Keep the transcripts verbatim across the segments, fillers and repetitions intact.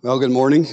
Well, good morning.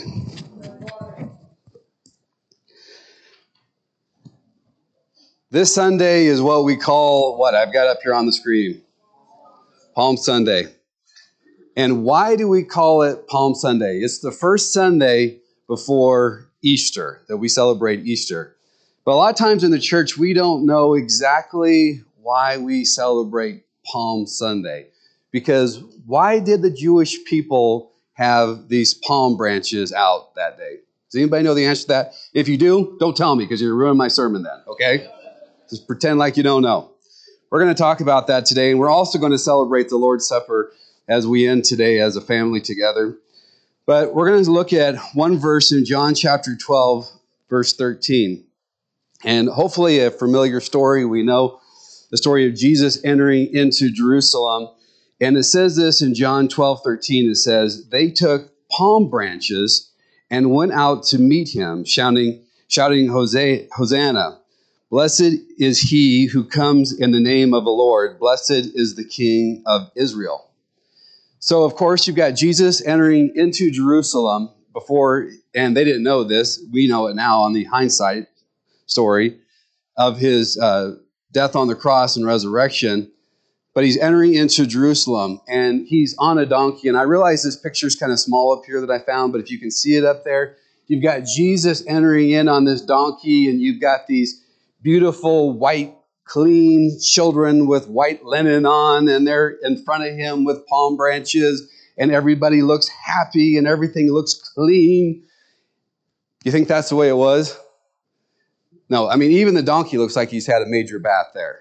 This Sunday is what we call, what I've got up here on the screen, Palm Sunday. And why do we call it Palm Sunday? It's the first Sunday before Easter, that we celebrate Easter. But a lot of times in the church, we don't know exactly why we celebrate Palm Sunday. Because why did the Jewish people have these palm branches out that day? Does anybody know the answer to that? If you do, don't tell me because you're ruining my sermon then, okay? Just pretend like you don't know. We're going to talk about that today, and we're also going to celebrate the Lord's Supper as we end today as a family together. But we're going to look at one verse in John chapter twelve, verse thirteen. And hopefully a familiar story. We know the story of Jesus entering into Jerusalem. And it says this in John twelve, thirteen. It says, they took palm branches and went out to meet him, shouting, shouting Hosanna. Blessed is he who comes in the name of the Lord. Blessed is the King of Israel. So, of course, you've got Jesus entering into Jerusalem before, and they didn't know this. We know it now on the hindsight story of his uh, death on the cross and resurrection. But he's entering into Jerusalem, and he's on a donkey. And I realize this picture is kind of small up here that I found, but if you can see it up there, you've got Jesus entering in on this donkey, and you've got these beautiful, white, clean children with white linen on, and they're in front of him with palm branches, and everybody looks happy, and everything looks clean. You think that's the way it was? No, I mean, even the donkey looks like he's had a major bath there.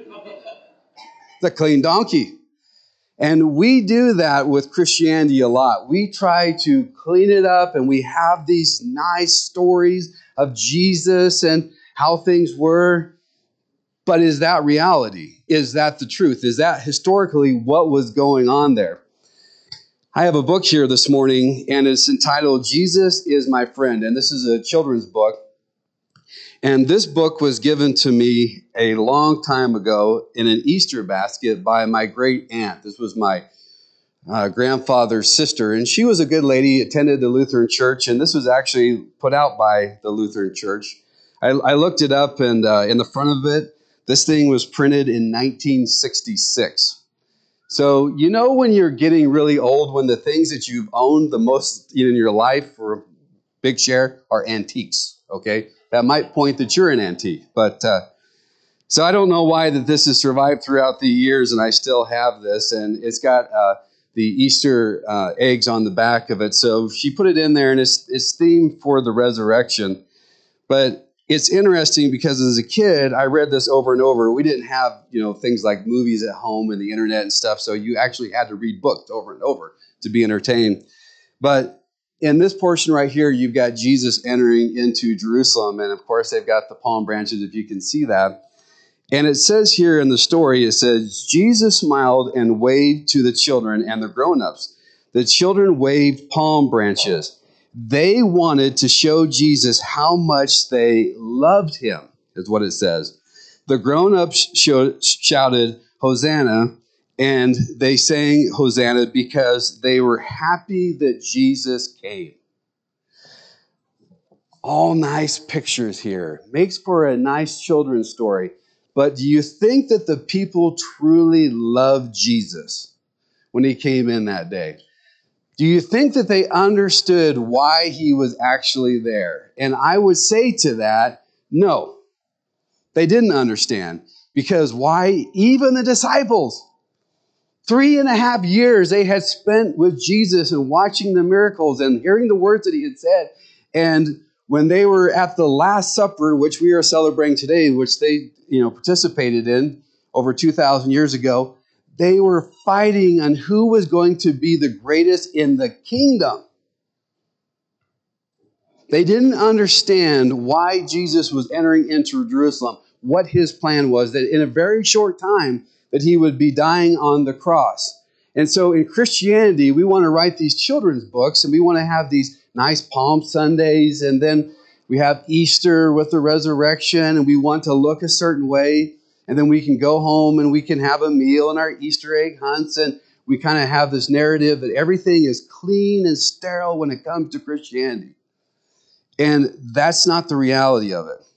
It's a clean donkey. And we do that with Christianity a lot. We try to clean it up, and we have these nice stories of Jesus and how things were. But is that reality? Is that the truth? Is that historically what was going on there? I have a book here this morning, and it's entitled Jesus is My Friend. And this is a children's book. And this book was given to me a long time ago in an Easter basket by my great aunt. This was my uh, grandfather's sister, and she was a good lady, attended the Lutheran Church, and this was actually put out by the Lutheran Church. I, I looked it up, and uh, in the front of it, this thing was printed in nineteen sixty-six. So you know when you're getting really old, when the things that you've owned the most in your life for a big share are antiques, okay? That might point that you're an antique. But uh, so I don't know why that this has survived throughout the years, and I still have this. And it's got uh, the Easter uh, eggs on the back of it. So she put it in there, and it's, it's themed for the resurrection. But it's interesting because as a kid, I read this over and over. We didn't have, you know, things like movies at home and the internet and stuff. So you actually had to read books over and over to be entertained. But in this portion right here, you've got Jesus entering into Jerusalem. And of course, they've got the palm branches, if you can see that. And it says here in the story, it says, Jesus smiled and waved to the children and the grown-ups. The children waved palm branches. They wanted to show Jesus how much they loved him, is what it says. The grown-ups showed, shouted, Hosanna. And they sang Hosanna because they were happy that Jesus came. All nice pictures here. Makes for a nice children's story. But do you think that the people truly loved Jesus when he came in that day? Do you think that they understood why he was actually there? And I would say to that, no. They didn't understand. Because why? Even the disciples. Three and a half years they had spent with Jesus and watching the miracles and hearing the words that he had said. And when they were at the Last Supper, which we are celebrating today, which they, you know, participated in over two thousand years ago, they were fighting on who was going to be the greatest in the kingdom. They didn't understand why Jesus was entering into Jerusalem, what his plan was, that in a very short time, that he would be dying on the cross. And so in Christianity, we want to write these children's books, and we want to have these nice Palm Sundays, and then we have Easter with the resurrection, and we want to look a certain way, and then we can go home and we can have a meal and our Easter egg hunts, and we kind of have this narrative that everything is clean and sterile when it comes to Christianity. And that's not the reality of it.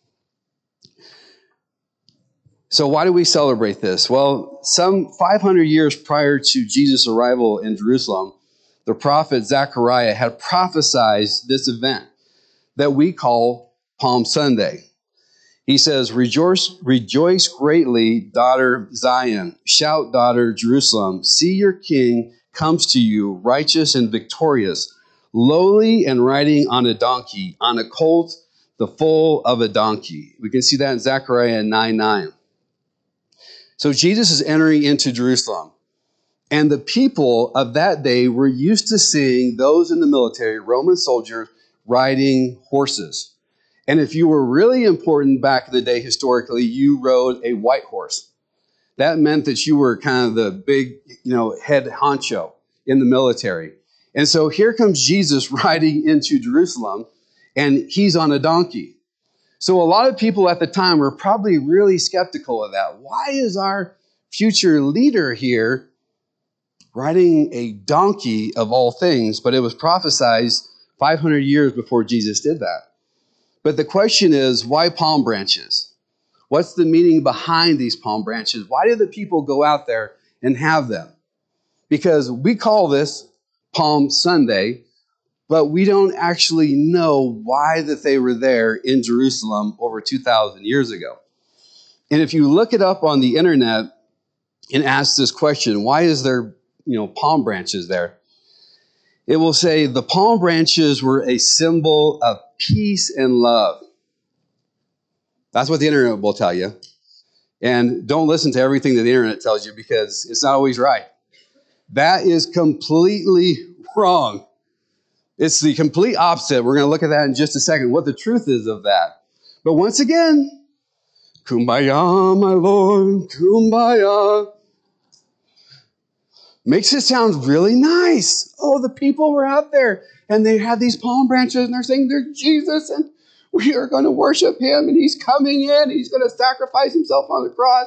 So why do we celebrate this? Well, some five hundred years prior to Jesus' arrival in Jerusalem, the prophet Zechariah had prophesied this event that we call Palm Sunday. He says, rejoice, rejoice greatly, daughter Zion. Shout, daughter Jerusalem. See, your king comes to you, righteous and victorious, lowly and riding on a donkey, on a colt, the foal of a donkey. We can see that in Zechariah nine nine. So Jesus is entering into Jerusalem. And the people of that day were used to seeing those in the military, Roman soldiers, riding horses. And if you were really important back in the day historically, you rode a white horse. That meant that you were kind of the big, you know, head honcho in the military. And so here comes Jesus riding into Jerusalem, and he's on a donkey. So a lot of people at the time were probably really skeptical of that. Why is our future leader here riding a donkey of all things? But it was prophesied five hundred years before Jesus did that. But the question is, why palm branches? What's the meaning behind these palm branches? Why do the people go out there and have them? Because we call this Palm Sunday, but we don't actually know why that they were there in Jerusalem over two thousand years ago. And if you look it up on the internet and ask this question, why is there, you know, palm branches there? It will say the palm branches were a symbol of peace and love. That's what the internet will tell you. And don't listen to everything that the internet tells you, because it's not always right. That is completely wrong. It's the complete opposite. We're going to look at that in just a second, what the truth is of that. But once again, kumbaya, my Lord, kumbaya. Makes it sound really nice. Oh, the people were out there and they had these palm branches and they're saying they're Jesus and we are going to worship him and he's coming in. He's going to sacrifice himself on the cross.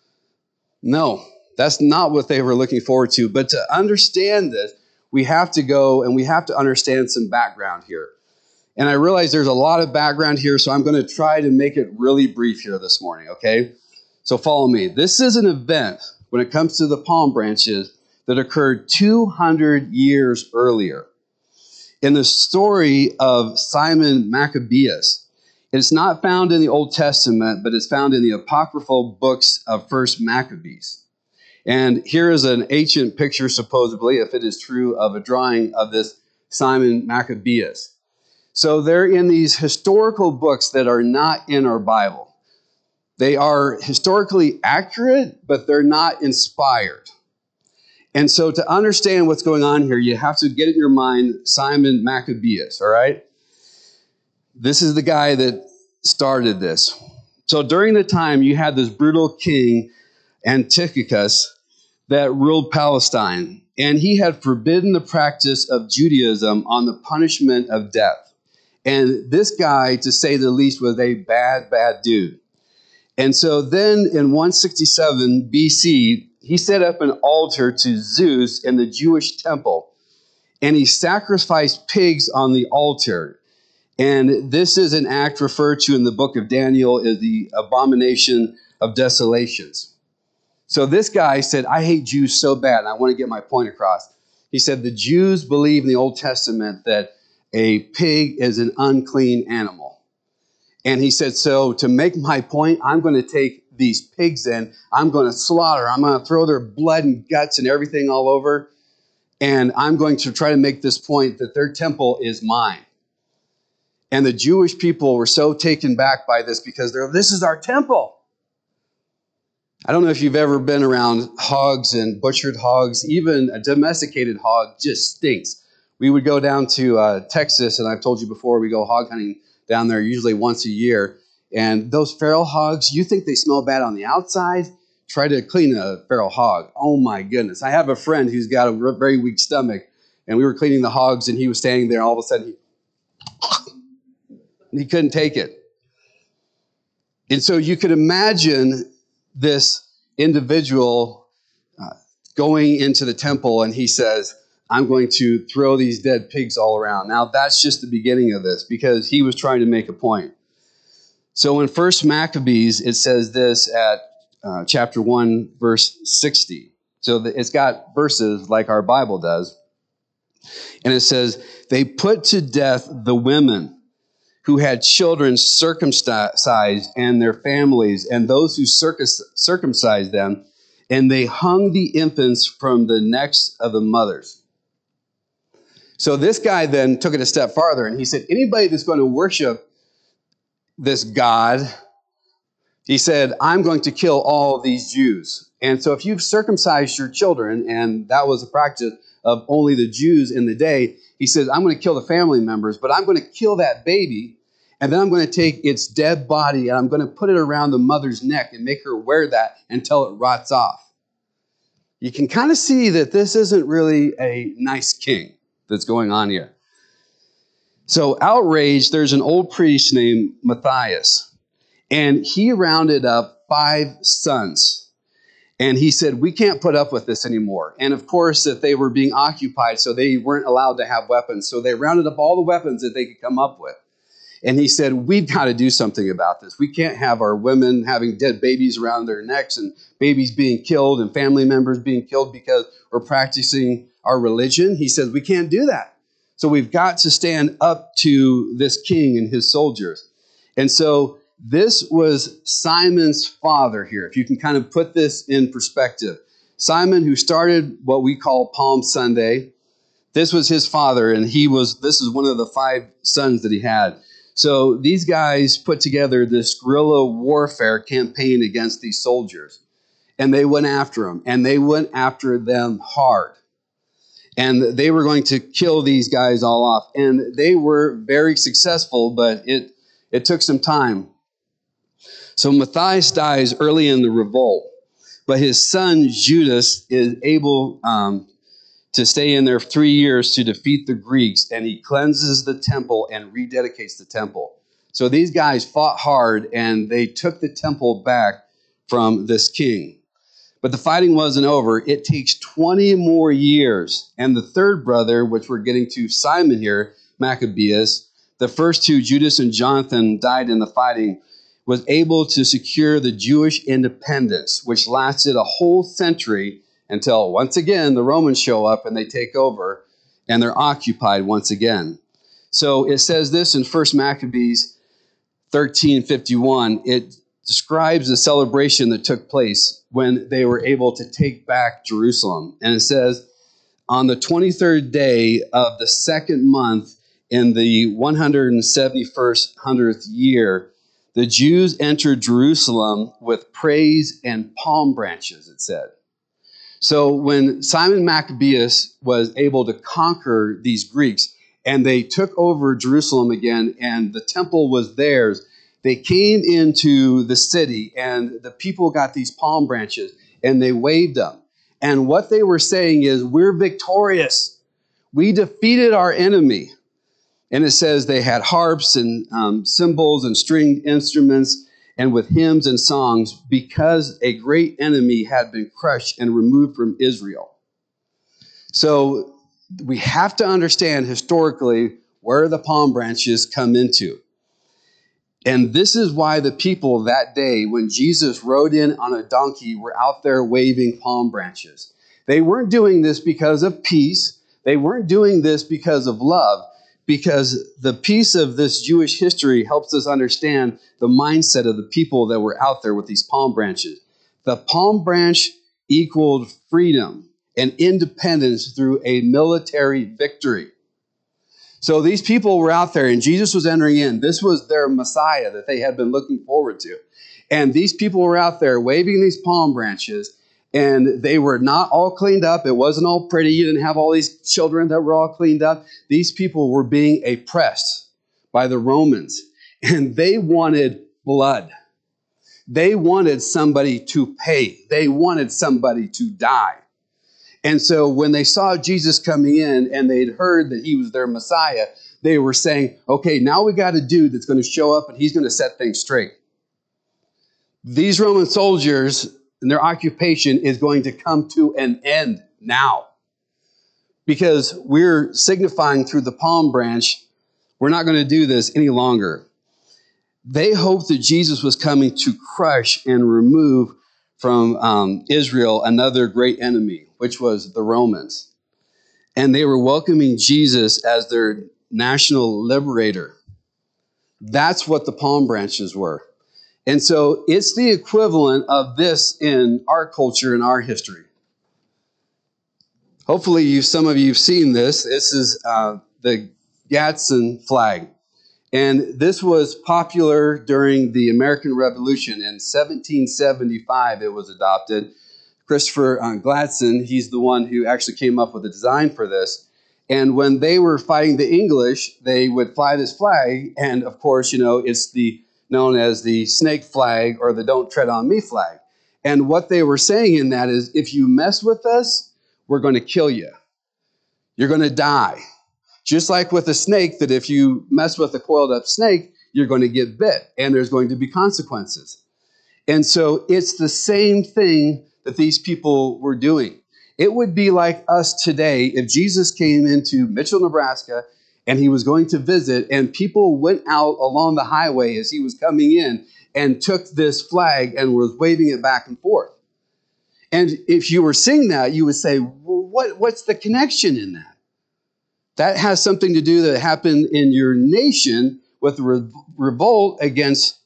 No, that's not what they were looking forward to. But to understand this, we have to go and we have to understand some background here. And I realize there's a lot of background here, so I'm going to try to make it really brief here this morning, okay? So follow me. This is an event when it comes to the palm branches that occurred two hundred years earlier. In the story of Simon Maccabeus, it's not found in the Old Testament, but it's found in the apocryphal books of First Maccabees. And here is an ancient picture, supposedly, if it is true, of a drawing of this Simon Maccabeus. So they're in these historical books that are not in our Bible. They are historically accurate, but they're not inspired. And so to understand what's going on here, you have to get in your mind Simon Maccabeus, all right? This is the guy that started this. So during the time, you had this brutal king, Antiochus, that ruled Palestine. And he had forbidden the practice of Judaism on the punishment of death. And this guy, to say the least, was a bad, bad dude. And so then in one sixty-seven B C, he set up an altar to Zeus in the Jewish temple, and he sacrificed pigs on the altar. And this is an act referred to in the book of Daniel as the abomination of desolations. So this guy said, I hate Jews so bad, and I want to get my point across. He said the Jews believe in the Old Testament that a pig is an unclean animal. And he said, so to make my point, I'm going to take these pigs in, I'm going to slaughter, I'm going to throw their blood and guts and everything all over, and I'm going to try to make this point that their temple is mine. And the Jewish people were so taken back by this because they're, this is our temple. I don't know if you've ever been around hogs and butchered hogs. Even a domesticated hog just stinks. We would go down to uh, Texas, and I've told you before, we go hog hunting down there usually once a year. And those feral hogs, you think they smell bad on the outside? Try to clean a feral hog. Oh my goodness. I have a friend who's got a very weak stomach, and we were cleaning the hogs, and he was standing there, and all of a sudden he, he couldn't take it. And so you could imagine this individual uh, going into the temple, and he says, I'm going to throw these dead pigs all around. Now, that's just the beginning of this, because he was trying to make a point. So in First Maccabees, it says this at uh, chapter one, verse sixty. So the, it's got verses like our Bible does. And it says, they put to death the women who had children circumcised and their families, and those who circumcised them, and they hung the infants from the necks of the mothers. So this guy then took it a step farther, and he said, anybody that's going to worship this God, he said, I'm going to kill all these Jews. And so if you've circumcised your children, and that was a practice of only the Jews in the day, he says, I'm going to kill the family members, but I'm going to kill that baby, and then I'm going to take its dead body, and I'm going to put it around the mother's neck and make her wear that until it rots off. You can kind of see that this isn't really a nice king that's going on here. So outraged, there's an old priest named Matthias, and he rounded up five sons. And he said, we can't put up with this anymore. And of course, that they were being occupied, so they weren't allowed to have weapons. So they rounded up all the weapons that they could come up with. And he said, we've got to do something about this. We can't have our women having dead babies around their necks and babies being killed and family members being killed because we're practicing our religion. He says, we can't do that. So we've got to stand up to this king and his soldiers. And so this was Simon's father here, if you can kind of put this in perspective. Simon, who started what we call Palm Sunday, this was his father, and he was, this is one of the five sons that he had. So these guys put together this guerrilla warfare campaign against these soldiers, and they went after them, and they went after them hard. And they were going to kill these guys all off, and they were very successful, but it, it took some time. So Matthias dies early in the revolt, but his son Judas is able um, to stay in there three years to defeat the Greeks, and he cleanses the temple and rededicates the temple. So these guys fought hard, and they took the temple back from this king. But the fighting wasn't over. It takes twenty more years, and the third brother, which we're getting to, Simon here, Maccabeus, the first two, Judas and Jonathan, died in the fighting, was able to secure the Jewish independence, which lasted a whole century until, once again, the Romans show up and they take over, and they're occupied once again. So it says this in First Maccabees thirteen fifty-one. It describes the celebration that took place when they were able to take back Jerusalem. And it says, on the twenty-third day of the second month in the one hundred seventy-first hundredth year, the Jews entered Jerusalem with praise and palm branches, it said. So when Simon Maccabeus was able to conquer these Greeks, and they took over Jerusalem again, and the temple was theirs, they came into the city, and the people got these palm branches, and they waved them. And what they were saying is, we're victorious. We defeated our enemy. And it says they had harps and um, cymbals and stringed instruments, and with hymns and songs, because a great enemy had been crushed and removed from Israel. So we have to understand historically where the palm branches come into. And this is why the people that day, when Jesus rode in on a donkey, were out there waving palm branches. They weren't doing this because of peace. They weren't doing this because of love, because the piece of this Jewish history helps us understand the mindset of the people that were out there with these palm branches. The palm branch equaled freedom and independence through a military victory. So these people were out there, and Jesus was entering in. This was their Messiah that they had been looking forward to. And these people were out there waving these palm branches, and they were not all cleaned up. It wasn't all pretty. You didn't have all these children that were all cleaned up. These people were being oppressed by the Romans, and they wanted blood. They wanted somebody to pay. They wanted somebody to die. And so when they saw Jesus coming in and they'd heard that he was their Messiah, they were saying, okay, now we got a dude that's going to show up and he's going to set things straight. These Roman soldiers, and their occupation is going to come to an end now. Because we're signifying through the palm branch, we're not going to do this any longer. They hoped that Jesus was coming to crush and remove from um, Israel another great enemy, which was the Romans. And they were welcoming Jesus as their national liberator. That's what the palm branches were. And so it's the equivalent of this in our culture and our history. Hopefully, you, some of you have seen this. This is uh, the Gadsden flag. And this was popular during the American Revolution. In seventeen seventy-five, it was adopted. Christopher uh, Gladstone, he's the one who actually came up with the design for this. And when they were fighting the English, they would fly this flag. And of course, you know, it's the known as the snake flag or the don't tread on me flag. And what they were saying in that is, if you mess with us, we're going to kill you. You're going to die. Just like with a snake, that if you mess with a coiled up snake, you're going to get bit and there's going to be consequences. And so it's the same thing that these people were doing. It would be like us today if Jesus came into Mitchell, Nebraska, and he was going to visit, and people went out along the highway as he was coming in and took this flag and was waving it back and forth. And if you were seeing that, you would say, well, what, what's the connection in that? That has something to do that happened in your nation with the re- revolt against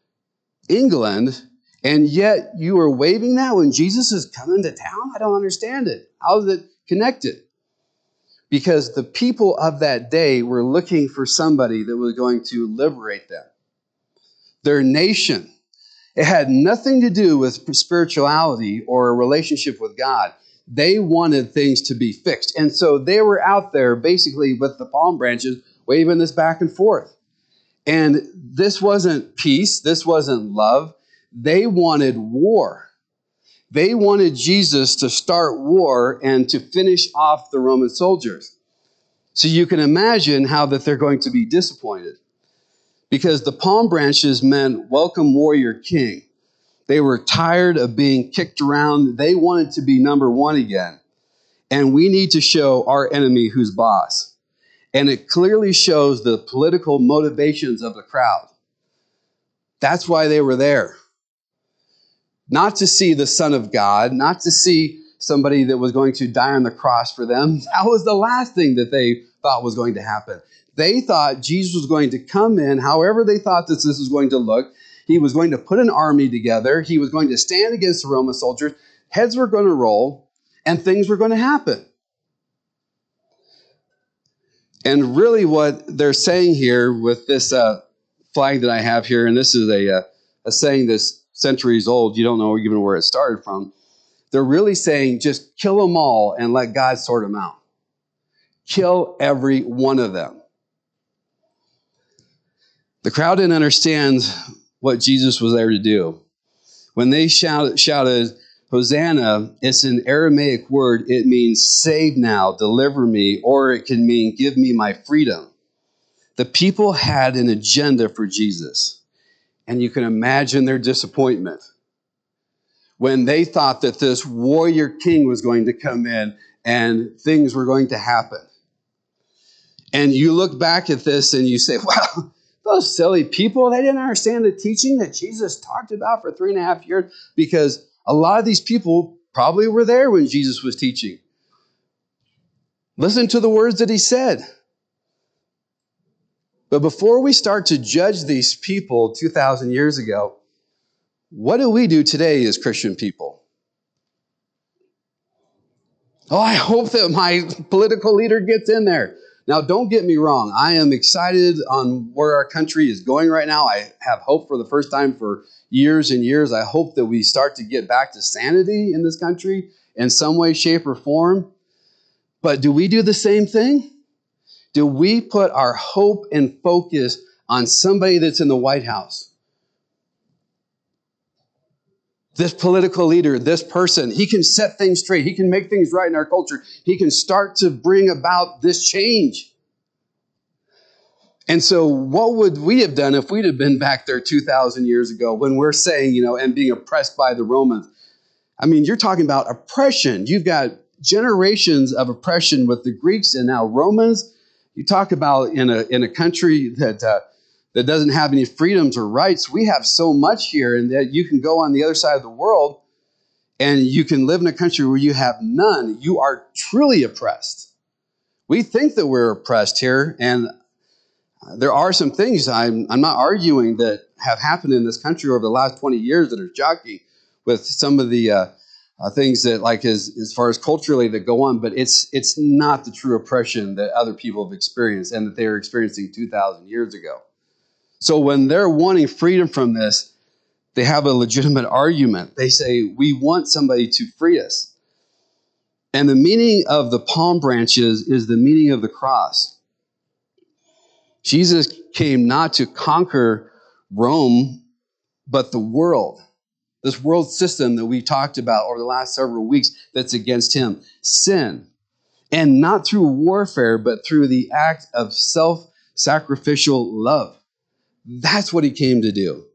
England, and yet you are waving that when Jesus is coming to town? I don't understand it. How is it connected? Because the people of that day were looking for somebody that was going to liberate them. Their nation. It had nothing to do with spirituality or a relationship with God. They wanted things to be fixed. And so they were out there basically with the palm branches waving this back and forth. And this wasn't peace. This wasn't love. They wanted war. They wanted Jesus to start war and to finish off the Roman soldiers. So you can imagine how that they're going to be disappointed. Because the palm branches meant welcome warrior king. They were tired of being kicked around. They wanted to be number one again. And we need to show our enemy who's boss. And it clearly shows the political motivations of the crowd. That's why they were there. Not to see the Son of God, not to see somebody that was going to die on the cross for them. That was the last thing that they thought was going to happen. They thought Jesus was going to come in, however they thought that this was going to look. He was going to put an army together. He was going to stand against the Roman soldiers. Heads were going to roll, and things were going to happen. And really what they're saying here with this uh, flag that I have here, and this is a, uh, a saying that's centuries old. You don't know even where it started from. They're really saying just kill them all and let God sort them out. Kill every one of them. The crowd didn't understand what Jesus was there to do. When they shouted, shouted Hosanna, it's an Aramaic word. It means save now, deliver me, or it can mean give me my freedom. The people had an agenda for Jesus. And you can imagine their disappointment when they thought that this warrior king was going to come in and things were going to happen. And you look back at this and you say, wow, those silly people, they didn't understand the teaching that Jesus talked about for three and a half years, because a lot of these people probably were there when Jesus was teaching. Listen to the words that he said. But before we start to judge these people two thousand years ago, what do we do today as Christian people? Oh, I hope that my political leader gets in there. Now, don't get me wrong. I am excited on where our country is going right now. I have hope for the first time for years and years. I hope that we start to get back to sanity in this country in some way, shape, or form. But do we do the same thing? Do we put our hope and focus on somebody that's in the White House? This political leader, this person, he can set things straight. He can make things right in our culture. He can start to bring about this change. And so what would we have done if we'd have been back there two thousand years ago when we're saying, you know, and being oppressed by the Romans? I mean, you're talking about oppression. You've got generations of oppression with the Greeks and now Romans. You talk about in a in a country that uh, that doesn't have any freedoms or rights. We have so much here, and that you can go on the other side of the world and you can live in a country where you have none. You are truly oppressed. We think that we're oppressed here, and there are some things I'm, I'm not arguing that have happened in this country over the last twenty years that are shocking with some of the uh, uh, things that, like, as, as far as culturally that go on, but it's it's not the true oppression that other people have experienced and that they were experiencing two thousand years ago. So when they're wanting freedom from this, they have a legitimate argument. They say, we want somebody to free us. And the meaning of the palm branches is the meaning of the cross. Jesus came not to conquer Rome, but the world. This world system that we talked about over the last several weeks that's against him. Sin. And not through warfare, but through the act of self-sacrificial love. That's what he came to do.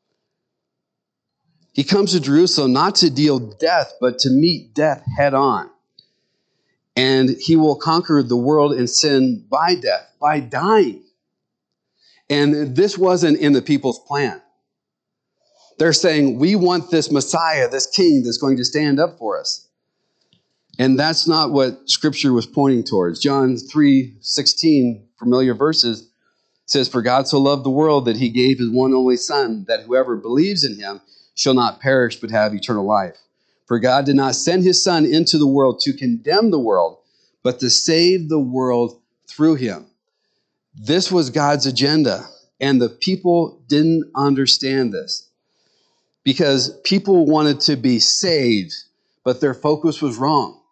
He comes to Jerusalem not to deal death, but to meet death head on. And he will conquer the world and sin by death, by dying. And this wasn't in the people's plan. They're saying, we want this Messiah, this king that's going to stand up for us. And that's not what Scripture was pointing towards. John three sixteen, familiar verses, says, for God so loved the world that he gave his one only Son, that whoever believes in him shall not perish but have eternal life. For God did not send his Son into the world to condemn the world, but to save the world through him. This was God's agenda, and the people didn't understand this because people wanted to be saved, but their focus was wrong.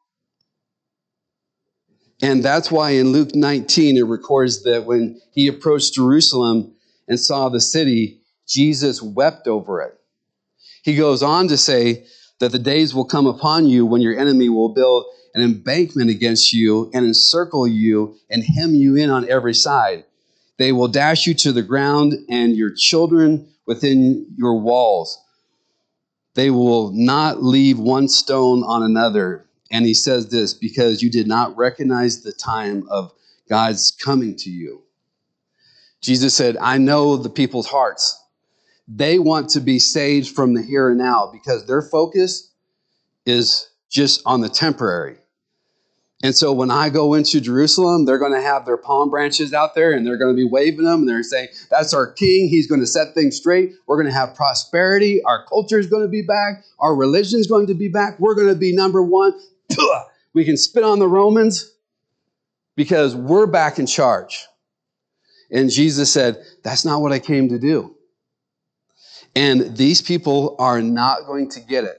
And that's why in Luke nineteen, it records that when he approached Jerusalem and saw the city, Jesus wept over it. He goes on to say that the days will come upon you when your enemy will build an embankment against you and encircle you and hem you in on every side. They will dash you to the ground and your children within your walls. They will not leave one stone on another. And he says this, because you did not recognize the time of God's coming to you. Jesus said, I know the people's hearts. They want to be saved from the here and now because their focus is just on the temporary. And so when I go into Jerusalem, they're going to have their palm branches out there and they're going to be waving them and they're saying, that's our king. He's going to set things straight. We're going to have prosperity. Our culture is going to be back. Our religion is going to be back. We're going to be number one. We can spit on the Romans because we're back in charge. And Jesus said, that's not what I came to do. And these people are not going to get it.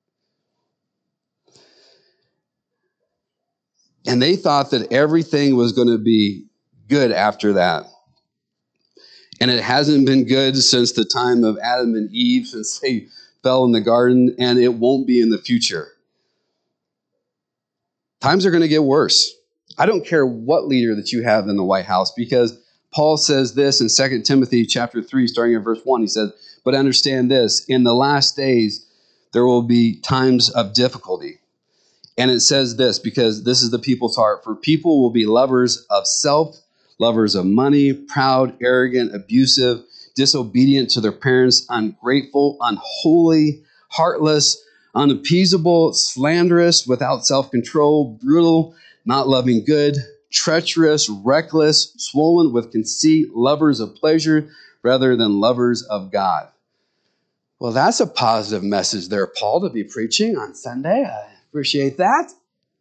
And they thought that everything was going to be good after that. And it hasn't been good since the time of Adam and Eve, since they fell in the garden, and it won't be in the future. Times are going to get worse. I don't care what leader that you have in the White House, because Paul says this in Second Timothy chapter three, starting at verse one. He says, but understand this, in the last days there will be times of difficulty. And it says this, because this is the people's heart. For people will be lovers of self, lovers of money, proud, arrogant, abusive, disobedient to their parents, ungrateful, unholy, heartless, unappeasable, slanderous, without self-control, brutal, not loving good, treacherous, reckless, swollen with conceit, lovers of pleasure rather than lovers of God. Well, that's a positive message there, Paul, to be preaching on Sunday. I appreciate that.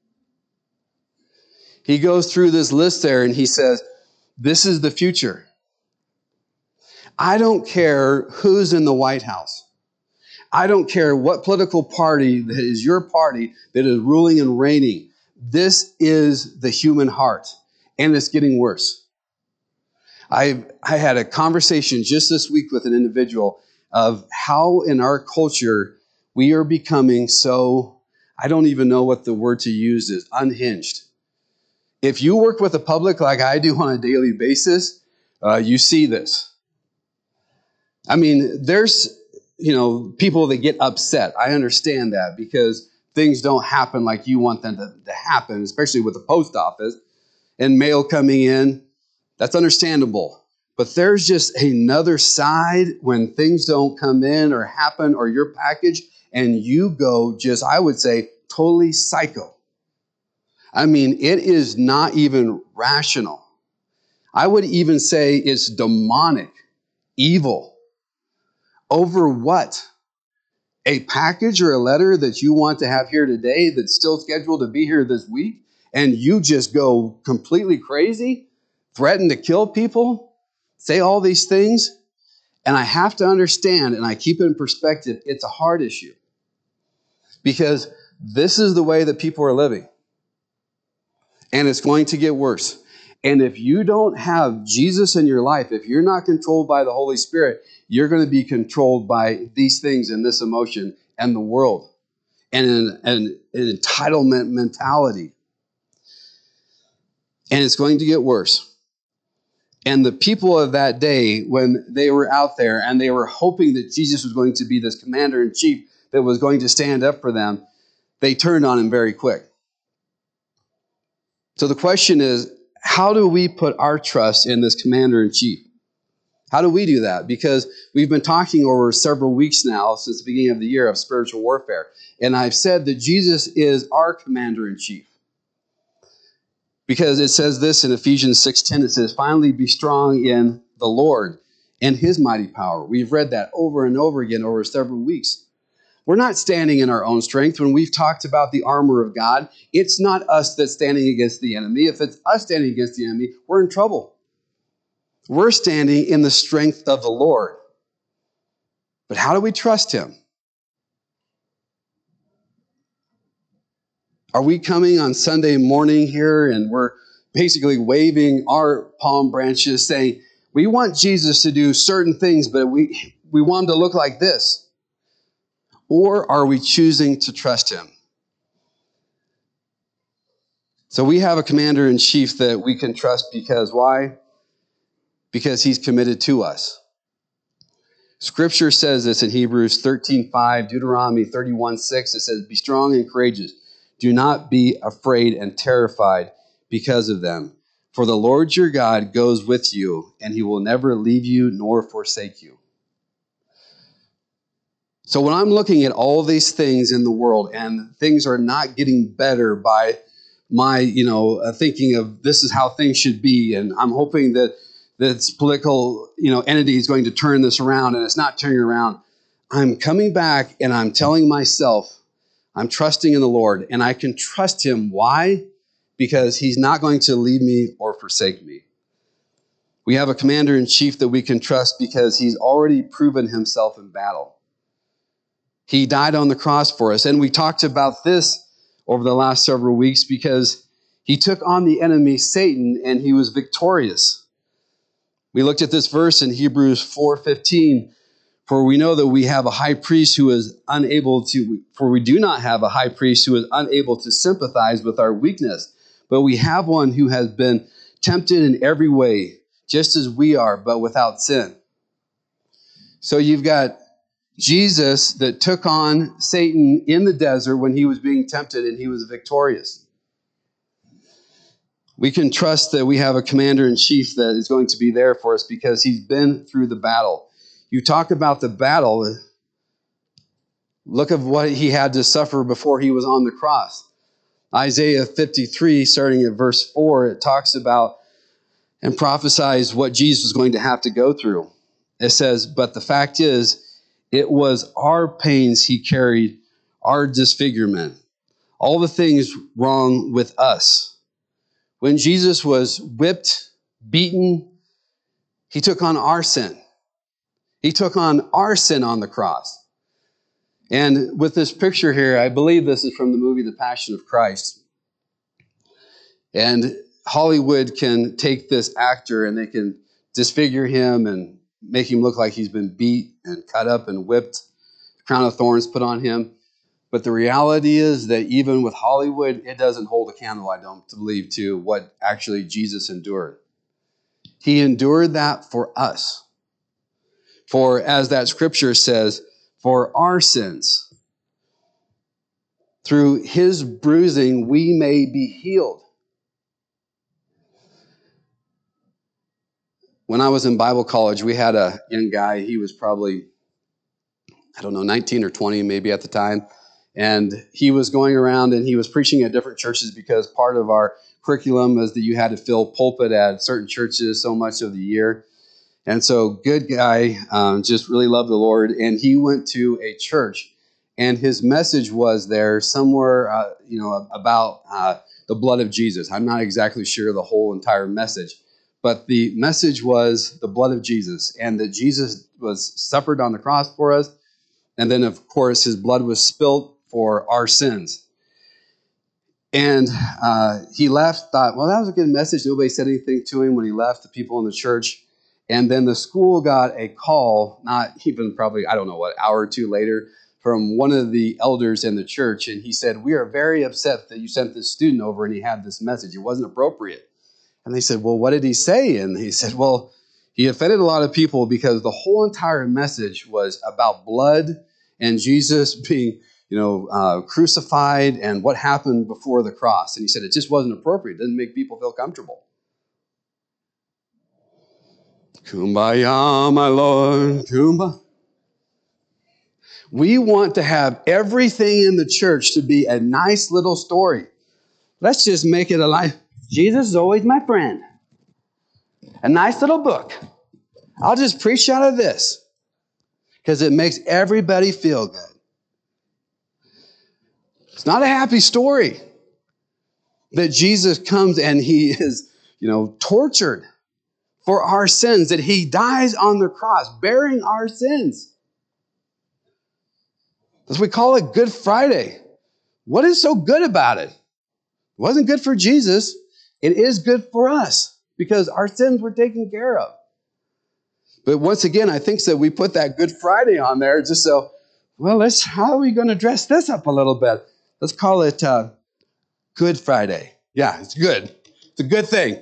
He goes through this list there and he says, this is the future. I don't care who's in the White House. I don't care what political party that is your party that is ruling and reigning. This is the human heart, and it's getting worse. I I had a conversation just this week with an individual of how in our culture we are becoming so, I don't even know what the word to use is, unhinged. If you work with the public like I do on a daily basis, uh, you see this. I mean, there's you know, people that get upset. I understand that because things don't happen like you want them to, to happen, especially with the post office and mail coming in. That's understandable. But there's just another side when things don't come in or happen or your package and you go just, I would say, totally psycho. I mean, it is not even rational. I would even say it's demonic, evil. Over what? A package or a letter that you want to have here today that's still scheduled to be here this week, and you just go completely crazy, threaten to kill people, say all these things. And I have to understand, and I keep it in perspective, it's a hard issue. Because this is the way that people are living. And it's going to get worse. And if you don't have Jesus in your life, if you're not controlled by the Holy Spirit, you're going to be controlled by these things and this emotion and the world and an, an, an entitlement mentality. And it's going to get worse. And the people of that day, when they were out there and they were hoping that Jesus was going to be this commander-in-chief that was going to stand up for them, they turned on him very quick. So the question is, how do we put our trust in this commander-in-chief? How do we do that? Because we've been talking over several weeks now, since the beginning of the year, of spiritual warfare. And I've said that Jesus is our commander-in-chief. Because it says this in Ephesians six ten, it says, finally be strong in the Lord and his mighty power. We've read that over and over again over several weeks. We're not standing in our own strength. When we've talked about the armor of God, it's not us that's standing against the enemy. If it's us standing against the enemy, we're in trouble. We're standing in the strength of the Lord. But how do we trust him? Are we coming on Sunday morning here and we're basically waving our palm branches saying, we want Jesus to do certain things, but we, we want him to look like this? Or are we choosing to trust him? So we have a commander-in-chief that we can trust because why? Because he's committed to us. Scripture says this in Hebrews thirteen five, Deuteronomy thirty-one six. It says, be strong and courageous. Do not be afraid and terrified because of them. For the Lord your God goes with you, and he will never leave you nor forsake you. So when I'm looking at all these things in the world, and things are not getting better by my, you know, uh, thinking of this is how things should be, and I'm hoping that this political, you know, entity is going to turn this around, and it's not turning around. I'm coming back, and I'm telling myself, I'm trusting in the Lord, and I can trust him. Why? Because he's not going to leave me or forsake me. We have a commander-in-chief that we can trust because he's already proven himself in battle. He died on the cross for us. And we talked about this over the last several weeks because he took on the enemy, Satan, and he was victorious. We looked at this verse in Hebrews four fifteen. For we know that we have a high priest who is unable to, for we do not have a high priest who is unable to sympathize with our weakness, but we have one who has been tempted in every way, just as we are, but without sin. So you've got Jesus that took on Satan in the desert when he was being tempted, and he was victorious. We can trust that we have a commander-in-chief that is going to be there for us because he's been through the battle. You talk about the battle. Look at what he had to suffer before he was on the cross. Isaiah fifty-three, starting at verse four, it talks about and prophesies what Jesus was going to have to go through. It says, but the fact is, it was our pains he carried, our disfigurement, all the things wrong with us. When Jesus was whipped, beaten, he took on our sin. He took on our sin on the cross. And with this picture here, I believe this is from the movie The Passion of Christ. And Hollywood can take this actor and they can disfigure him and make him look like he's been beat and cut up and whipped, crown of thorns put on him. But the reality is that even with Hollywood, it doesn't hold a candle, I don't believe, to what actually Jesus endured. He endured that for us. For as that scripture says, for our sins. Through his bruising, we may be healed. When I was in Bible college, we had a young guy. He was probably, I don't know, nineteen or twenty maybe at the time. And he was going around and he was preaching at different churches because part of our curriculum is that you had to fill pulpit at certain churches so much of the year. And so good guy, um, just really loved the Lord. And he went to a church and his message was there somewhere, uh, you know, about uh, the blood of Jesus. I'm not exactly sure the whole entire message, but the message was the blood of Jesus and that Jesus was suffered on the cross for us. And then, of course, his blood was spilt for our sins. And uh, he left, thought, well, that was a good message. Nobody said anything to him when he left, the people in the church. And then the school got a call, not even probably, I don't know what, hour or two later, from one of the elders in the church. And he said, we are very upset that you sent this student over and he had this message. It wasn't appropriate. And they said, well, what did he say? And he said, well, he offended a lot of people because the whole entire message was about blood and Jesus being, you know, uh, crucified and what happened before the cross. And he said it just wasn't appropriate. It didn't make people feel comfortable. Kumbaya, my Lord, kumbaya. We want to have everything in the church to be a nice little story. Let's just make it a life. Jesus is always my friend. A nice little book. I'll just preach out of this because it makes everybody feel good. It's not a happy story that Jesus comes and he is, you know, tortured for our sins, that he dies on the cross, bearing our sins. As we call it Good Friday. What is so good about it? It wasn't good for Jesus. It is good for us because our sins were taken care of. But once again, I think that we put that Good Friday on there just so, well, let's, how are we going to dress this up a little bit? Let's call it uh, Good Friday. Yeah, it's good. It's a good thing.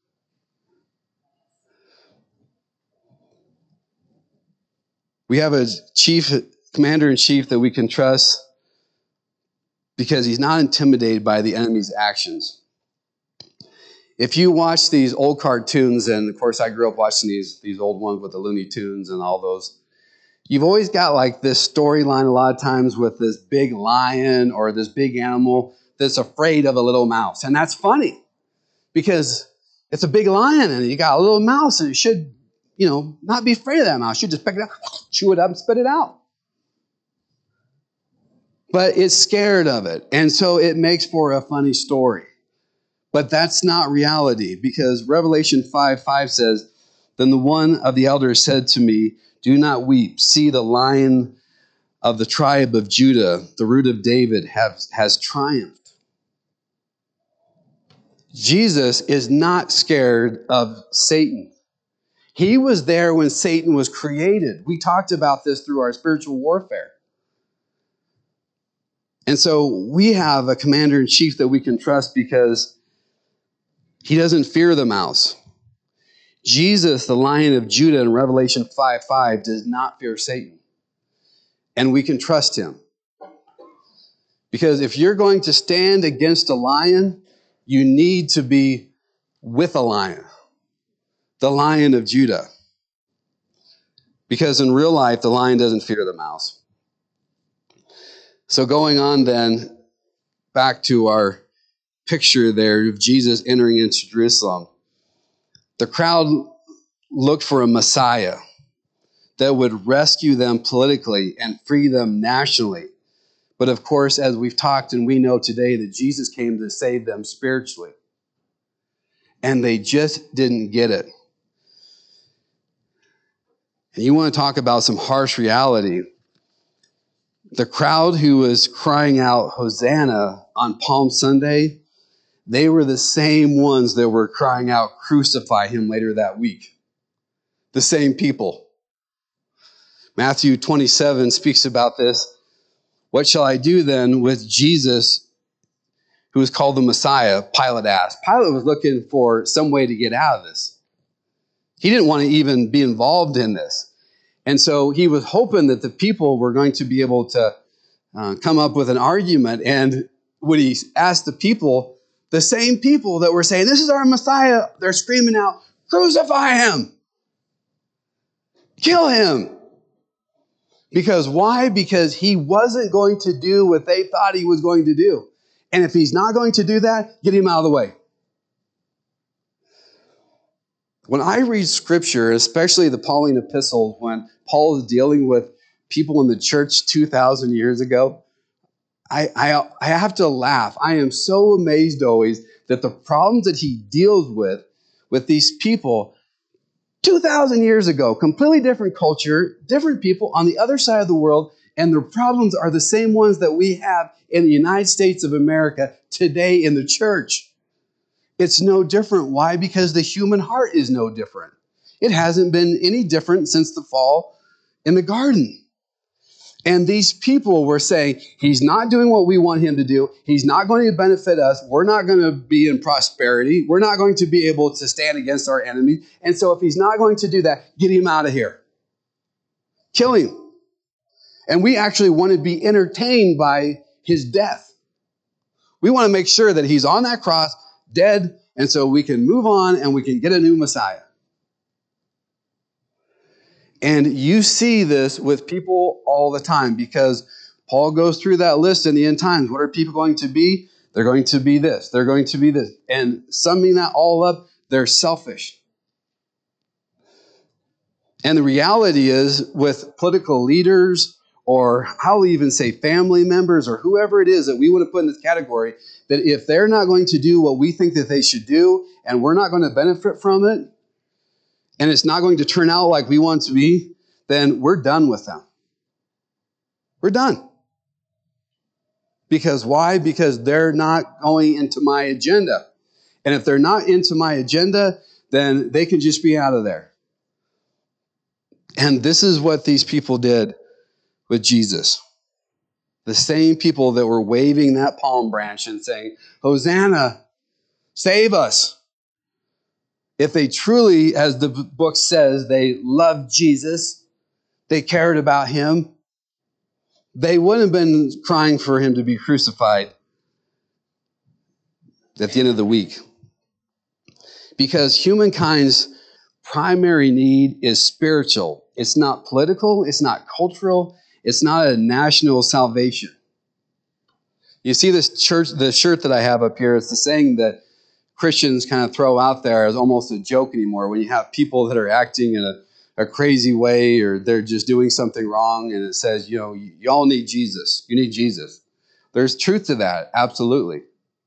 We have a chief, commander-in-chief that we can trust because he's not intimidated by the enemy's actions. If you watch these old cartoons, and of course I grew up watching these, these old ones with the Looney Tunes and all those, you've always got like this storyline a lot of times with this big lion or this big animal that's afraid of a little mouse. And that's funny because it's a big lion and you got a little mouse and it should, you know, not be afraid of that mouse. You should just pick it up, chew it up, and spit it out. But it's scared of it. And so it makes for a funny story. But that's not reality because Revelation five five says, then the one of the elders said to me, do not weep. See, the Lion of the tribe of Judah, the root of David, have, has triumphed. Jesus is not scared of Satan. He was there when Satan was created. We talked about this through our spiritual warfare. And so we have a commander-in-chief that we can trust because he doesn't fear the mouse. Jesus, the Lion of Judah in Revelation five five, does not fear Satan. And we can trust him. Because if you're going to stand against a lion, you need to be with a lion. The Lion of Judah. Because in real life, the lion doesn't fear the mouse. So going on then, back to our picture there of Jesus entering into Jerusalem. The crowd looked for a Messiah that would rescue them politically and free them nationally. But of course, as we've talked and we know today, that Jesus came to save them spiritually. And they just didn't get it. And you want to talk about some harsh reality. The crowd who was crying out, Hosanna, on Palm Sunday, they were the same ones that were crying out, crucify him later that week. The same people. Matthew twenty-seven speaks about this. What shall I do then with Jesus, who is called the Messiah? Pilate asked. Pilate was looking for some way to get out of this. He didn't want to even be involved in this. And so he was hoping that the people were going to be able to uh, come up with an argument. And when he asked the people, the same people that were saying, this is our Messiah, they're screaming out, crucify him, kill him. Because why? Because he wasn't going to do what they thought he was going to do. And if he's not going to do that, get him out of the way. When I read scripture, especially the Pauline epistles, when Paul is dealing with people in the church two thousand years ago, I, I, I have to laugh. I am so amazed always that the problems that he deals with, with these people two thousand years ago, completely different culture, different people on the other side of the world, and their problems are the same ones that we have in the United States of America today in the church. It's no different. Why? Because the human heart is no different. It hasn't been any different since the fall in the garden. And these people were saying, he's not doing what we want him to do. He's not going to benefit us. We're not going to be in prosperity. We're not going to be able to stand against our enemies. And so if he's not going to do that, get him out of here. Kill him. And we actually want to be entertained by his death. We want to make sure that he's on that cross, dead, and so we can move on and we can get a new Messiah. And you see this with people all the time because Paul goes through that list in the end times. What are people going to be? They're going to be this. They're going to be this. And summing that all up, they're selfish. And the reality is with political leaders, or I'll even say family members or whoever it is that we want to put in this category, that if they're not going to do what we think that they should do and we're not going to benefit from it, and it's not going to turn out like we want to be, then we're done with them. We're done. Because why? Because they're not going into my agenda. And if they're not into my agenda, then they can just be out of there. And this is what these people did with Jesus. The same people that were waving that palm branch and saying, Hosanna, save us. If they truly, as the book says, they loved Jesus, they cared about him, they wouldn't have been crying for him to be crucified at the end of the week. Because humankind's primary need is spiritual. It's not political, it's not cultural, it's not a national salvation. You see this church, the shirt that I have up here, it's the saying that Christians kind of throw out there as almost a joke anymore when you have people that are acting in a, a crazy way or they're just doing something wrong and it says, you know, you all need Jesus. You need Jesus. There's truth to that, absolutely.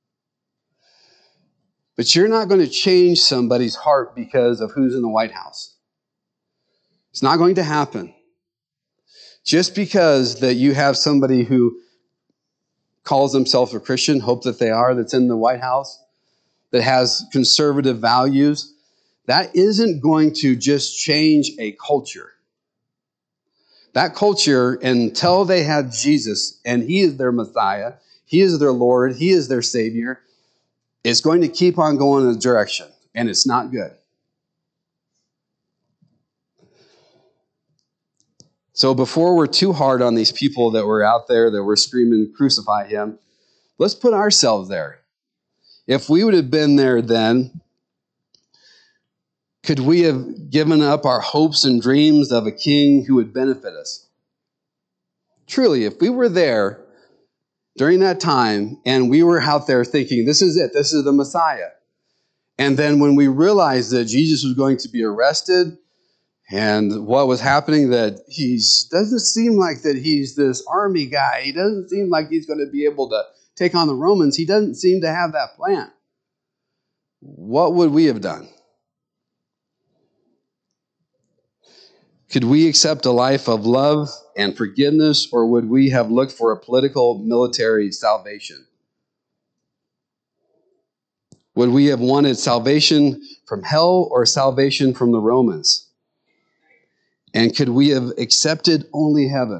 But you're not going to change somebody's heart because of who's in the White House. It's not going to happen. Just because that you have somebody who calls themselves a Christian, hope that they are, that's in the White House, that has conservative values, that isn't going to just change a culture. That culture, until they have Jesus and he is their Messiah, he is their Lord, he is their Savior, it's going to keep on going in a direction, and it's not good. So before we're too hard on these people that were out there that were screaming, crucify him, let's put ourselves there. If we would have been there then, could we have given up our hopes and dreams of a king who would benefit us? Truly, if we were there during that time and we were out there thinking, this is it, this is the Messiah. And then when we realized that Jesus was going to be arrested and what was happening, that he doesn't seem like that he's this army guy. He doesn't seem like he's going to be able to take on the Romans. He doesn't seem to have that plan. What would we have done? Could we accept a life of love and forgiveness, or would we have looked for a political, military salvation? Would we have wanted salvation from hell or salvation from the Romans? And could we have accepted only heaven?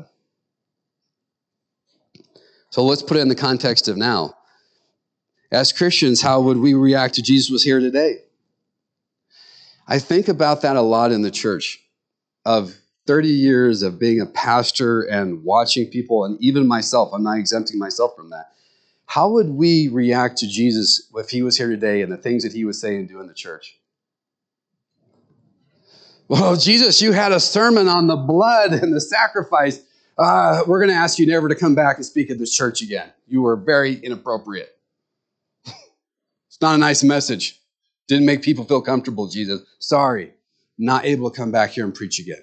So let's put it in the context of now. As Christians, how would we react if Jesus was here today? I think about that a lot in the church. Of thirty years of being a pastor and watching people, and even myself, I'm not exempting myself from that. How would we react to Jesus if he was here today and the things that he would say and do in the church? Well, Jesus, you had a sermon on the blood and the sacrifice. Uh, we're going to ask you never to come back and speak at this church again. You were very inappropriate. It's not a nice message. Didn't make people feel comfortable, Jesus. Sorry, not able to come back here and preach again.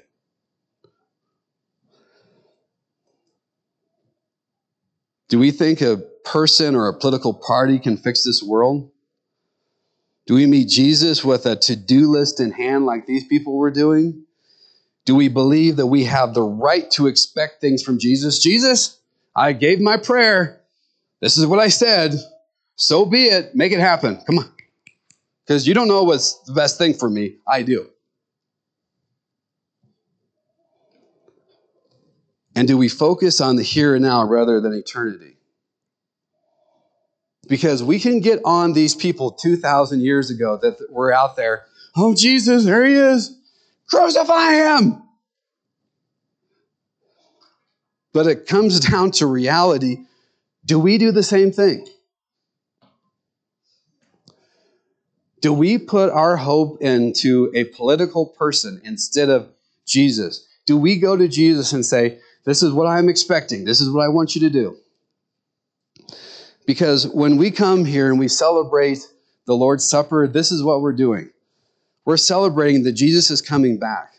Do we think a person or a political party can fix this world? Do we meet Jesus with a to-do list in hand like these people were doing? Do we believe that we have the right to expect things from Jesus? Jesus, I gave my prayer. This is what I said. So be it. Make it happen. Come on. Because you don't know what's the best thing for me. I do. And do we focus on the here and now rather than eternity? Because we can get on these people two thousand years ago that were out there. Oh, Jesus, there he is. Crucify him. But it comes down to reality. Do we do the same thing? Do we put our hope into a political person instead of Jesus? Do we go to Jesus and say, this is what I'm expecting. This is what I want you to do? Because when we come here and we celebrate the Lord's Supper, this is what we're doing. We're celebrating that Jesus is coming back.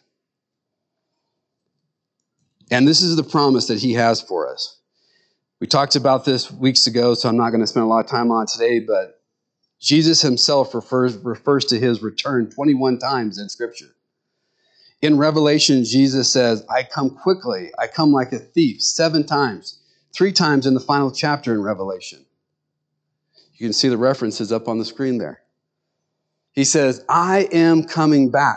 And this is the promise that he has for us. We talked about this weeks ago, so I'm not going to spend a lot of time on it today, but Jesus himself refers, refers to his return twenty-one times in Scripture. In Revelation, Jesus says, I come quickly. I come like a thief seven times, three times in the final chapter in Revelation. You can see the references up on the screen there. He says, I am coming back.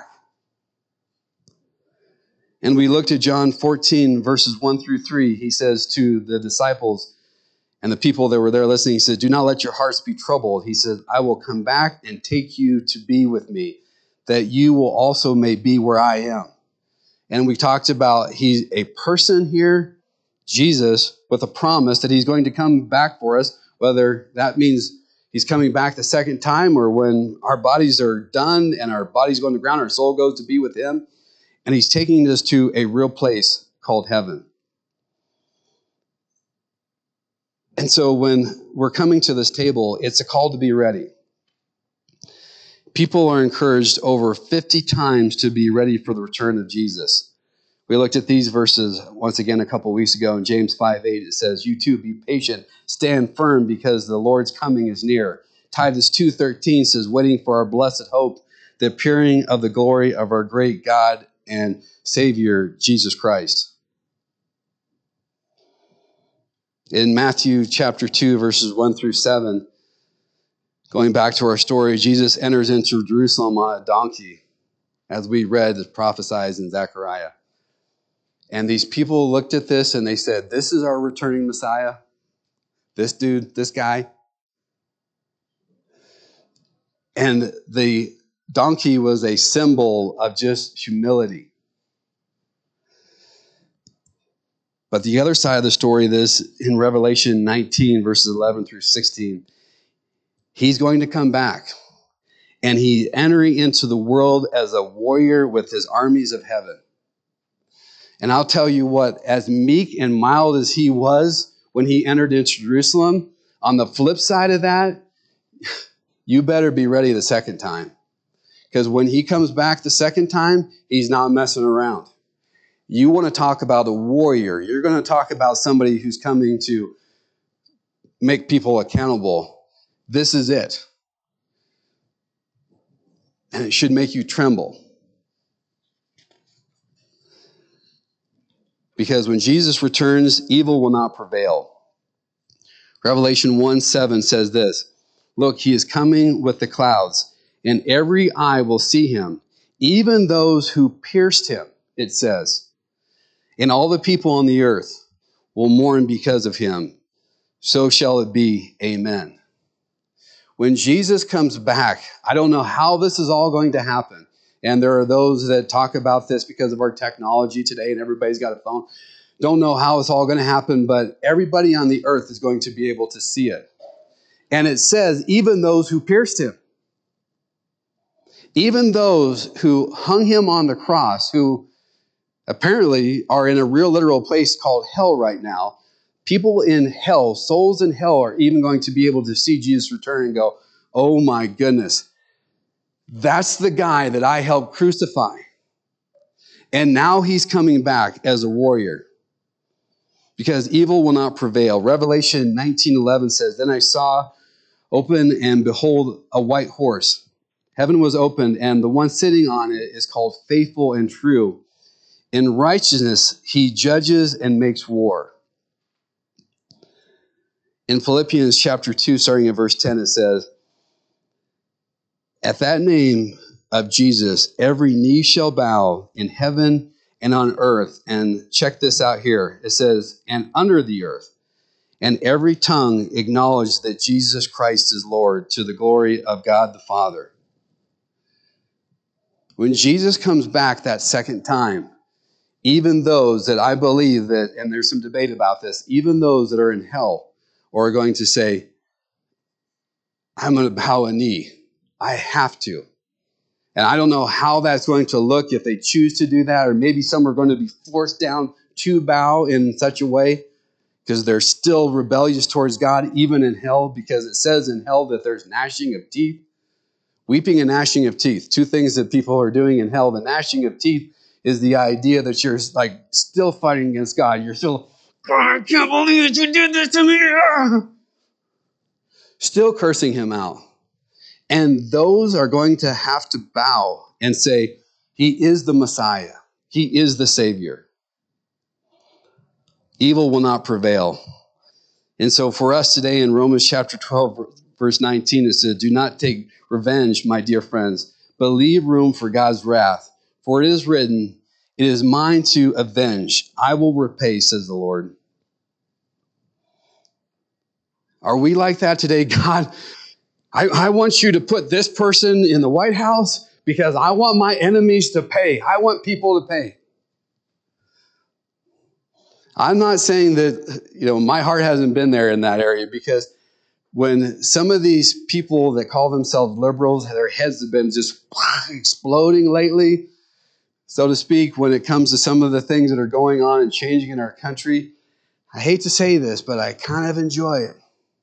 And we looked at John fourteen, verses one through three. He says to the disciples and the people that were there listening, he said, do not let your hearts be troubled. He said, I will come back and take you to be with me, that you will also may be where I am. And we talked about he's a person here, Jesus, with a promise that he's going to come back for us, whether that means he's coming back the second time or when our bodies are done and our bodies go on the ground, our soul goes to be with him. And he's taking us to a real place called heaven. And so when we're coming to this table, it's a call to be ready. People are encouraged over fifty times to be ready for the return of Jesus. We looked at these verses once again a couple weeks ago in James five eight. It says, you too be patient, stand firm because the Lord's coming is near. Titus two thirteen says, waiting for our blessed hope, the appearing of the glory of our great God and Savior, Jesus Christ. In Matthew chapter two, verses one through seven, going back to our story, Jesus enters into Jerusalem on a donkey, as we read, as prophesied in Zechariah. And these people looked at this and they said, this is our returning Messiah? This dude, this guy? And the donkey was a symbol of just humility. But the other side of the story, this in Revelation nineteen, verses eleven through sixteen, he's going to come back. And he's entering into the world as a warrior with his armies of heaven. And I'll tell you what, as meek and mild as he was when he entered into Jerusalem, on the flip side of that, you better be ready the second time. Because when he comes back the second time, he's not messing around. You want to talk about a warrior. You're going to talk about somebody who's coming to make people accountable. This is it. And it should make you tremble. Because when Jesus returns, evil will not prevail. Revelation one seven says this, look, he is coming with the clouds, and every eye will see him, even those who pierced him, it says. And all the people on the earth will mourn because of him. So shall it be. Amen. When Jesus comes back, I don't know how this is all going to happen. And there are those that talk about this because of our technology today, and everybody's got a phone. Don't know how it's all going to happen, but everybody on the earth is going to be able to see it. And it says, even those who pierced him, even those who hung him on the cross, who apparently are in a real literal place called hell right now, people in hell, souls in hell, are even going to be able to see Jesus return and go, oh my goodness, that's the guy that I helped crucify. And now he's coming back as a warrior, because evil will not prevail. Revelation nineteen eleven says, then I saw open, and behold, a white horse. Heaven was opened, and the one sitting on it is called Faithful and True. In righteousness he judges and makes war. In Philippians chapter two, starting in verse ten, it says, at that name of Jesus, every knee shall bow in heaven and on earth. And check this out here. It says, and under the earth. And every tongue acknowledge that Jesus Christ is Lord, to the glory of God the Father. When Jesus comes back that second time, even those that I believe that, and there's some debate about this, even those that are in hell are going to say, I'm going to bow a knee. I have to. And I don't know how that's going to look if they choose to do that, or maybe some are going to be forced down to bow in such a way because they're still rebellious towards God, even in hell, because it says in hell that there's gnashing of teeth. Weeping and gnashing of teeth, two things that people are doing in hell. The gnashing of teeth is the idea that you're like still fighting against God. You're still, God, I can't believe that you did this to me. Still cursing him out. And those are going to have to bow and say, he is the Messiah. He is the Savior. Evil will not prevail. And so for us today in Romans chapter twelve, verse nineteen, it says, do not take revenge, my dear friends, but leave room for God's wrath. For it is written, it is mine to avenge. I will repay, says the Lord. Are we like that today? God, I, I want you to put this person in the White House because I want my enemies to pay. I want people to pay. I'm not saying that, you know, my heart hasn't been there in that area, because when some of these people that call themselves liberals, their heads have been just exploding lately, so to speak, when it comes to some of the things that are going on and changing in our country. I hate to say this, but I kind of enjoy it.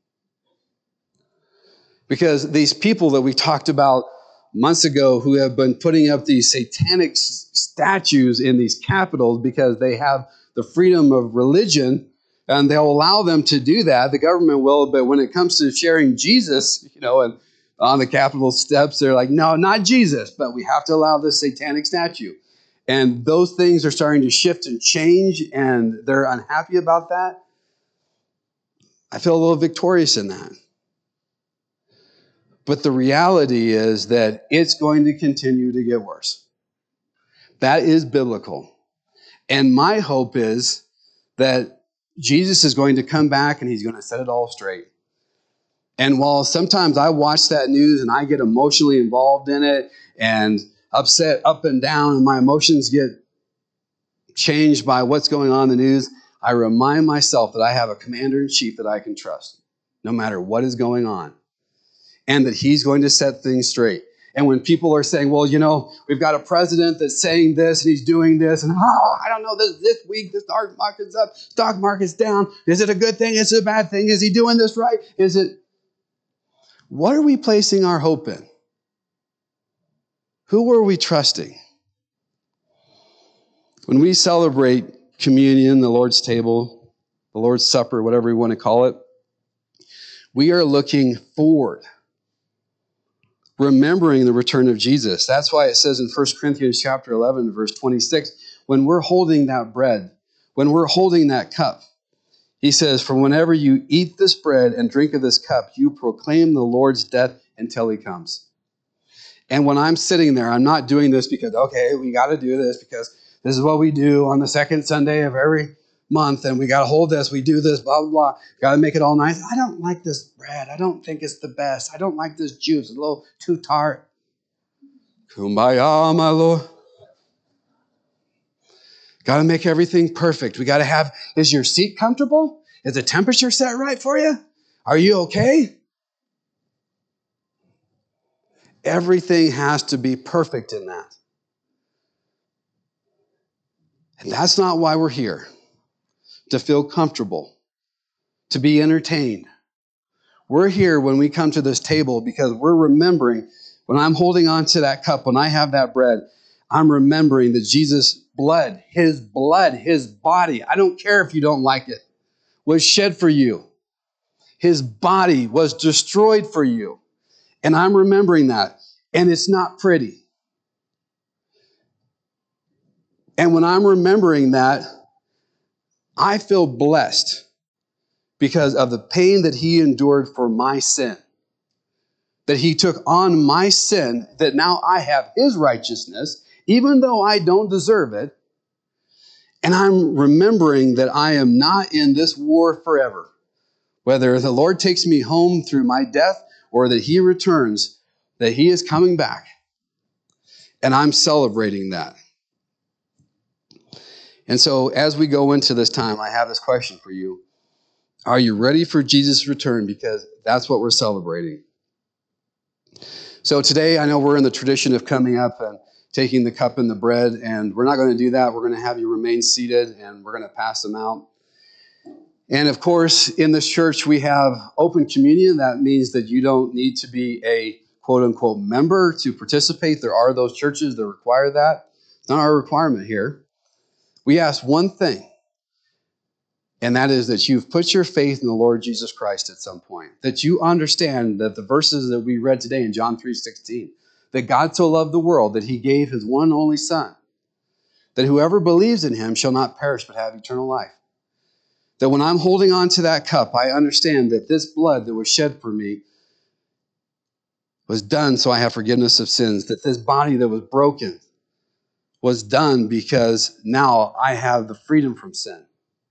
Because these people that we talked about months ago who have been putting up these satanic s- statues in these capitals because they have the freedom of religion, and they'll allow them to do that. The government will, but when it comes to sharing Jesus, you know, and on the Capitol steps, they're like, no, not Jesus, but we have to allow this satanic statue. And those things are starting to shift and change, and they're unhappy about that. I feel a little victorious in that. But the reality is that it's going to continue to get worse. That is biblical. And my hope is that Jesus is going to come back and he's going to set it all straight. And while sometimes I watch that news and I get emotionally involved in it and upset up and down, and my emotions get changed by what's going on in the news, I remind myself that I have a commander-in-chief that I can trust, no matter what is going on, and that he's going to set things straight. And when people are saying, well, you know, we've got a president that's saying this and he's doing this, and oh, I don't know, this, this week the stock market's up, stock market's down. Is it a good thing? Is it a bad thing? Is he doing this right? Is it? What are we placing our hope in? Who are we trusting? When we celebrate communion, the Lord's table, the Lord's Supper, whatever we want to call it, we are looking forward, remembering the return of Jesus. That's why it says in First Corinthians chapter eleven, verse twenty-six, when we're holding that bread, when we're holding that cup, he says, for whenever you eat this bread and drink of this cup, you proclaim the Lord's death until he comes. And when I'm sitting there, I'm not doing this because, okay, we got to do this because this is what we do on the second Sunday of every month, and we got to hold this, we do this, blah, blah, blah. Got to make it all nice. I don't like this bread. I don't think it's the best. I don't like this juice. It's a little too tart. Kumbaya, my Lord. Got to make everything perfect. We got to have, is your seat comfortable? Is the temperature set right for you? Are you okay? Everything has to be perfect in that. And that's not why we're here. To feel comfortable, to be entertained. We're here when we come to this table because we're remembering, when I'm holding on to that cup, when I have that bread, I'm remembering that Jesus' blood, his blood, his body, I don't care if you don't like it, was shed for you. His body was destroyed for you. And I'm remembering that. And it's not pretty. And when I'm remembering that, I feel blessed because of the pain that he endured for my sin. That he took on my sin, that now I have his righteousness, even though I don't deserve it. And I'm remembering that I am not in this war forever. Whether the Lord takes me home through my death or that he returns, that he is coming back. And I'm celebrating that. And so as we go into this time, I have this question for you. Are you ready for Jesus' return? Because that's what we're celebrating. So today, I know we're in the tradition of coming up and taking the cup and the bread, and we're not going to do that. We're going to have you remain seated, and we're going to pass them out. And of course, in this church, we have open communion. That means that you don't need to be a quote-unquote member to participate. There are those churches that require that. It's not our requirement here. We ask one thing, and that is that you've put your faith in the Lord Jesus Christ at some point. That you understand that the verses that we read today in John three sixteen, that God so loved the world that he gave his one and only Son, that whoever believes in him shall not perish but have eternal life. That when I'm holding on to that cup, I understand that this blood that was shed for me was done so I have forgiveness of sins. That this body that was broken was done because now I have the freedom from sin.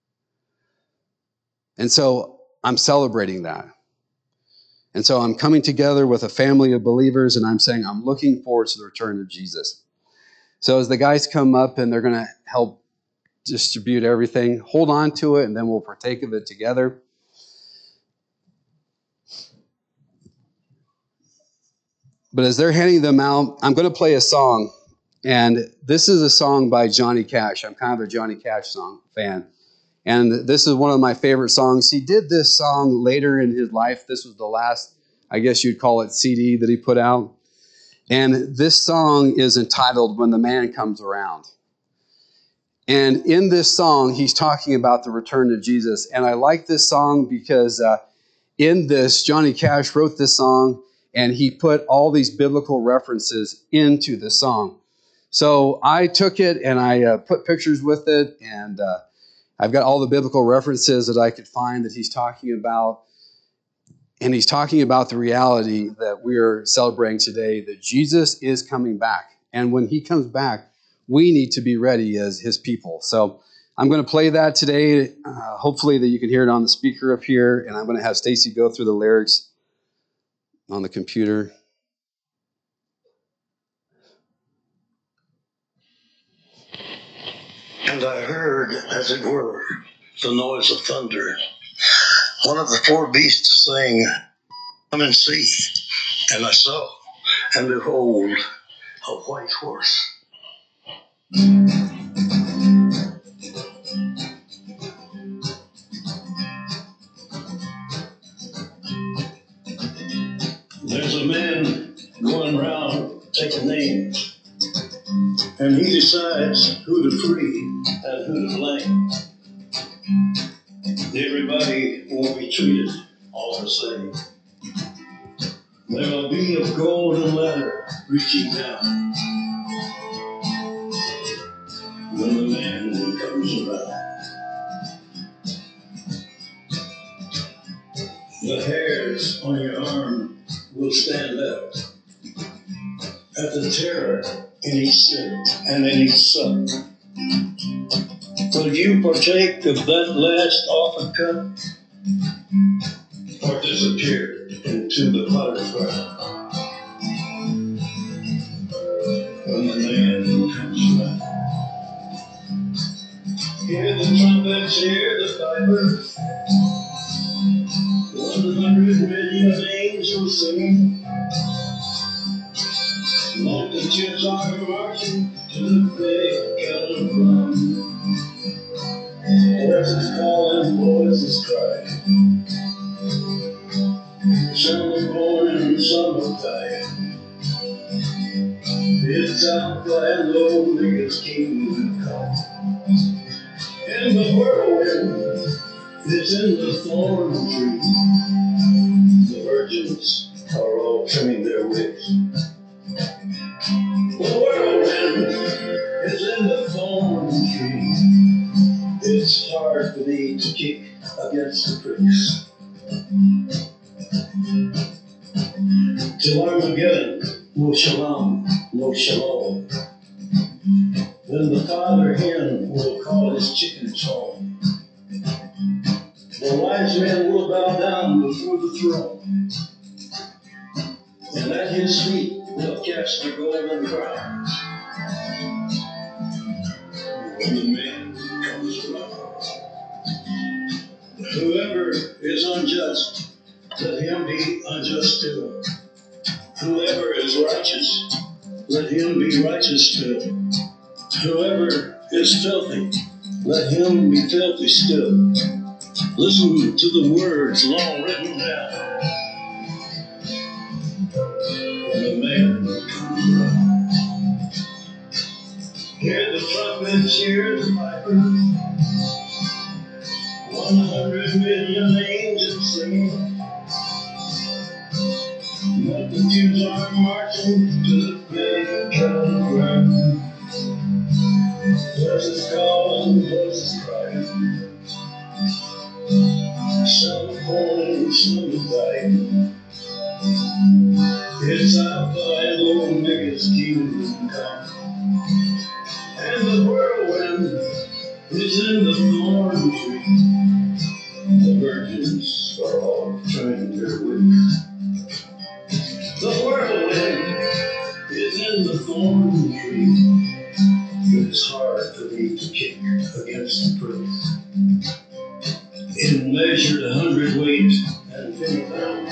And so I'm celebrating that. And so I'm coming together with a family of believers, and I'm saying I'm looking forward to the return of Jesus. So as the guys come up and they're going to help distribute everything, hold on to it, and then we'll partake of it together. But as they're handing them out, I'm going to play a song. And this is a song by Johnny Cash. I'm kind of a Johnny Cash song fan. And this is one of my favorite songs. He did this song later in his life. This was the last, I guess you'd call it, C D that he put out. And this song is entitled When the Man Comes Around. And in this song, he's talking about the return of Jesus. And I like this song because uh, in this, Johnny Cash wrote this song, and he put all these biblical references into the song. So I took it and I uh, put pictures with it, and uh, I've got all the biblical references that I could find that he's talking about. And he's talking about the reality that we're celebrating today, that Jesus is coming back. And when he comes back, we need to be ready as his people. So I'm going to play that today. Uh, hopefully that you can hear it on the speaker up here. And I'm going to have Stacy go through the lyrics on the computer. And I heard, as it were, the noise of thunder. One of the four beasts saying, "Come and see." And I saw, and behold, a white horse. There's a man going around taking names, and he decides who to free and who to blame. Everybody won't be treated all the same. There'll be a golden ladder reaching down when the man comes around. The hairs on your arm will stand up at the terror in each sip and in each sup. Will you partake of that last offered cup, or disappear into the potter's fire? when the man comes around. Hear the trumpets, hear the pipers, one hundred million angels singing. Multitudes are marching to the big cattle drum. Voices calling, voices crying. Some are born and some are dying. It's Alpha and Omega's kingdom come. And the whirlwind is in the thorn tree. The virgins are all trimming their wicks. The whirlwind is in the thorn tree. It's hard for thee to kick against the pricks. Till Armageddon, no shalom, no shalom. Then the father hen will call his chickens home. The wise men will bow down before the throne, and at his feet they'll cast their golden crowns. When the man comes around, whoever is unjust, let him be unjust still. Whoever is righteous, let him be righteous still. Whoever is filthy, let him be filthy still. Listen to the words long written down. When a man comes around, hear the trumpets, hear the pipers, one hundred million angels singing. Multitudes are marching to the big cattle ground. Voices calling, voices crying. Some calling, some dying. It's Alpha and Omega's kingdom come. And the whirlwind is in the thorn tree. The virgins are all trimming their wicks. The whirlwind is in the thorn tree. It's hard for me to kick against the pricks. In measured a hundred weight and penny pound.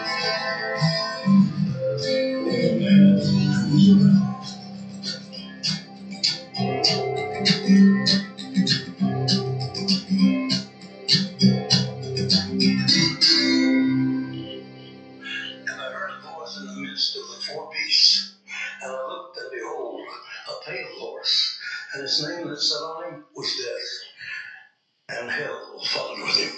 When a man comes around. And I heard a voice in the midst of the four beasts. And I looked, and behold, a pale horse, and his name that sat on him was Death, and hell followed with him.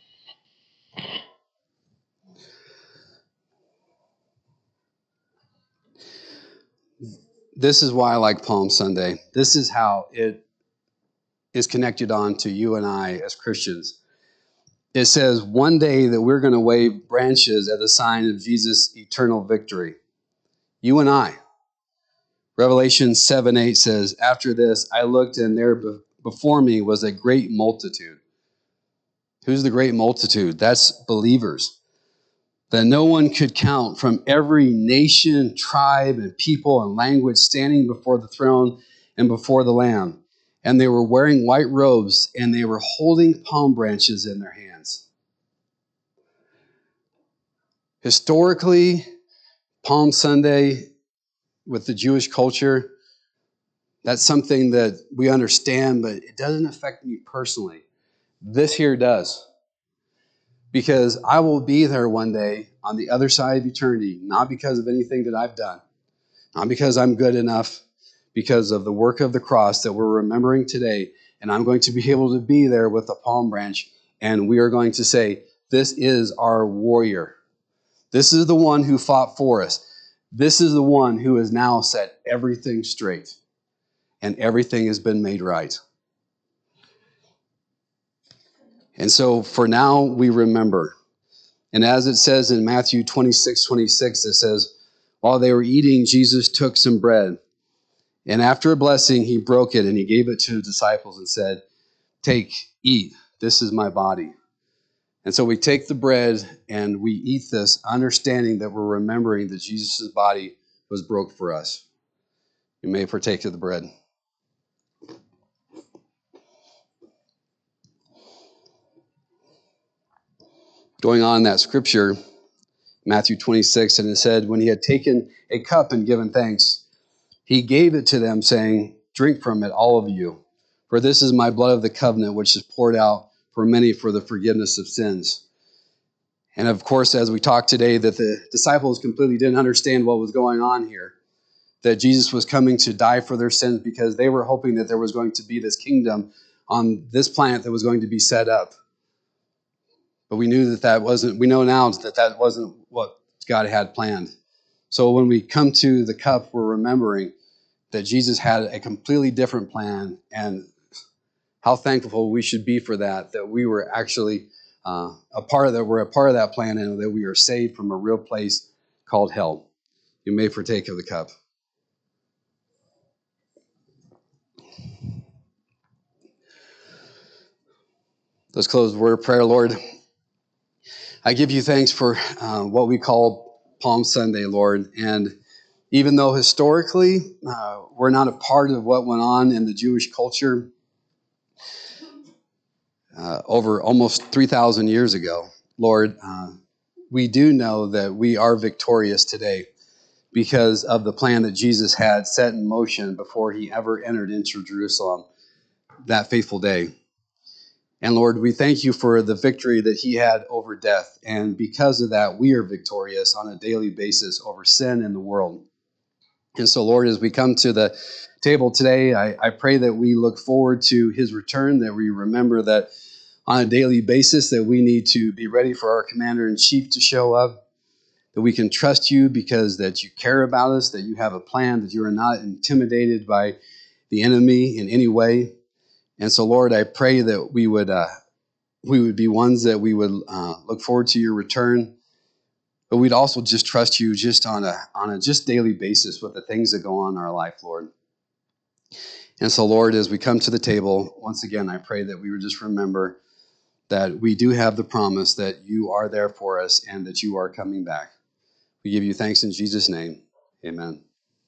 This is why I like Palm Sunday. This is how it is connected on to you and I as Christians. It says one day that we're going to wave branches as a sign of Jesus' eternal victory. You and I. Revelation seven eight says, after this I looked, and there before me was a great multitude. Who's the great multitude? That's believers that no one could count, from every nation, tribe, and people and language, standing before the throne and before the Lamb. And they were wearing white robes, and they were holding palm branches in their hands. Historically, Palm Sunday with the Jewish culture, that's something that we understand, but it doesn't affect me personally. This here does. Because I will be there one day on the other side of eternity, not because of anything that I've done, not because I'm good enough, because of the work of the cross that we're remembering today. And I'm going to be able to be there with a palm branch, and we are going to say, this is our warrior. This is the one who fought for us. This is the one who has now set everything straight, and everything has been made right. And so for now, we remember. And as it says in Matthew twenty-six twenty-six, it says, while they were eating, Jesus took some bread. And after a blessing, he broke it and he gave it to his disciples and said, take, eat. This is my body. And so we take the bread and we eat this, understanding that we're remembering that Jesus' body was broke for us. You may partake of the bread. Going on in that scripture, Matthew twenty-six, and it said, when he had taken a cup and given thanks, he gave it to them, saying, drink from it, all of you, for this is my blood of the covenant, which is poured out for many for the forgiveness of sins. And of course, as we talked today, that the disciples completely didn't understand what was going on here, that Jesus was coming to die for their sins because they were hoping that there was going to be this kingdom on this planet that was going to be set up. But we knew that that wasn't, we know now that that wasn't what God had planned. So when we come to the cup, we're remembering that Jesus had a completely different plan, and how thankful we should be for that, that we were actually uh, a part of that, we're a part of that plan, and that we are saved from a real place called hell. You may partake of the cup. Let's close with a word of prayer. Lord, I give you thanks for uh, what we call Palm Sunday, Lord. And even though historically uh, we're not a part of what went on in the Jewish culture uh, over almost three thousand years ago, Lord, uh, we do know that we are victorious today because of the plan that Jesus had set in motion before he ever entered into Jerusalem that fateful day. And Lord, we thank you for the victory that he had over death. And because of that, we are victorious on a daily basis over sin in the world. And so, Lord, as we come to the table today, I, I pray that we look forward to his return, that we remember that on a daily basis that we need to be ready for our commander-in-chief to show up, that we can trust you because that you care about us, that you have a plan, that you are not intimidated by the enemy in any way. And so, Lord, I pray that we would uh, we would be ones that we would uh, look forward to your return, but we'd also just trust you just on a on a just daily basis with the things that go on in our life, Lord. And so, Lord, as we come to the table, once again, I pray that we would just remember that we do have the promise that you are there for us and that you are coming back. We give you thanks in Jesus' name. Amen.